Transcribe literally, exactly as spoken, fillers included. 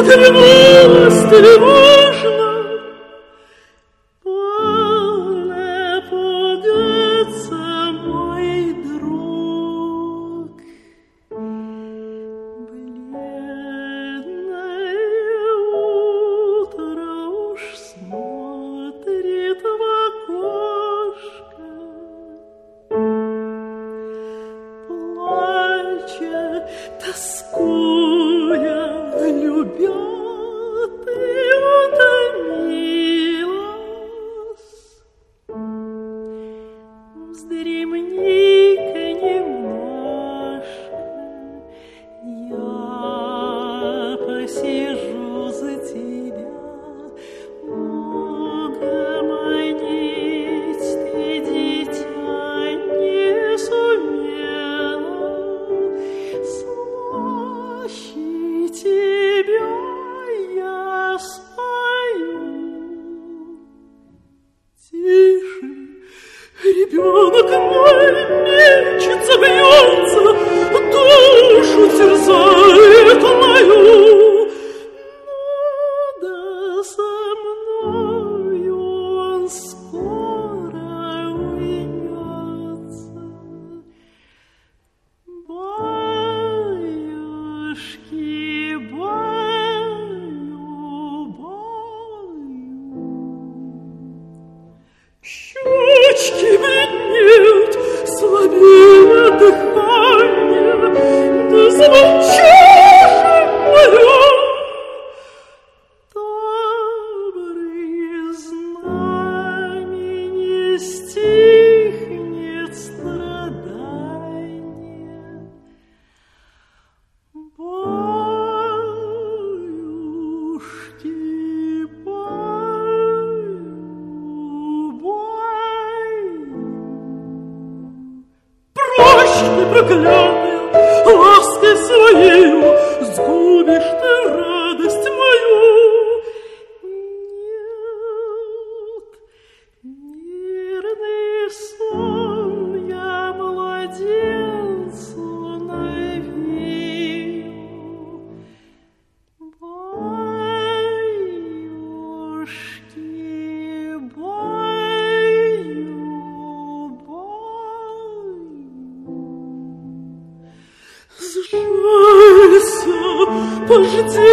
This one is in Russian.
вернулась тревожно. Тоскуя, любя, ты утомилась. Вздремни-ка немножко, я посижу за тебя. Угомонить ты, дитя, не сумела. Слаще тебя я спою. Тише, ребенок мой мечется, бьется, душу терзает мою. Ну да со мною он скоро уймется. Баюшки, баю, баю. Щечки бледнеют, слабеет дыхание. Да замолчи же, молю. Добрые знамени стихнет страдание. Баюшки, баю, баю. Прочь ты, проклятая, лаской своею сгубишь ты радость мою. Нет, мирный сон я младенцу навею. Баюшки, баю, баю. Сжалься, пожди.